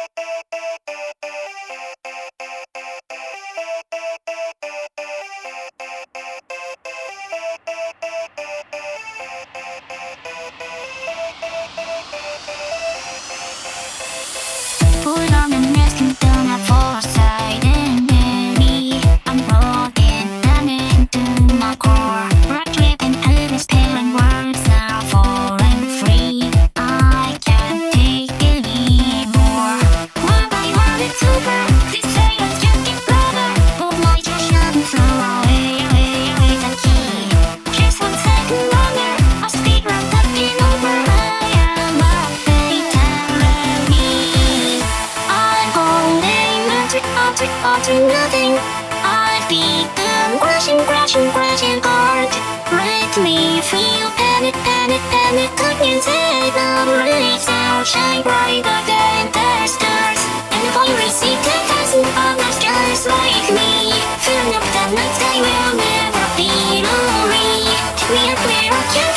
Put on the mask and turn up foresight in me. I'm broken, I'm into my core. Rock tripping, goodness, pairing words now falling free. I can't take anymore. One by one it's over. This silence just gets louder. Hold my passion, throw away the key. Just 1 second longer. I'll speed round up and over. I am a fatality. I'm holding on to nothing. I've become crashing hard. Let me feel panic. Onions head up, raise out, shine brighter than the stars. And if I receive 10,000 others just like me, filling up the night sky will never be lonely. We are clear, I can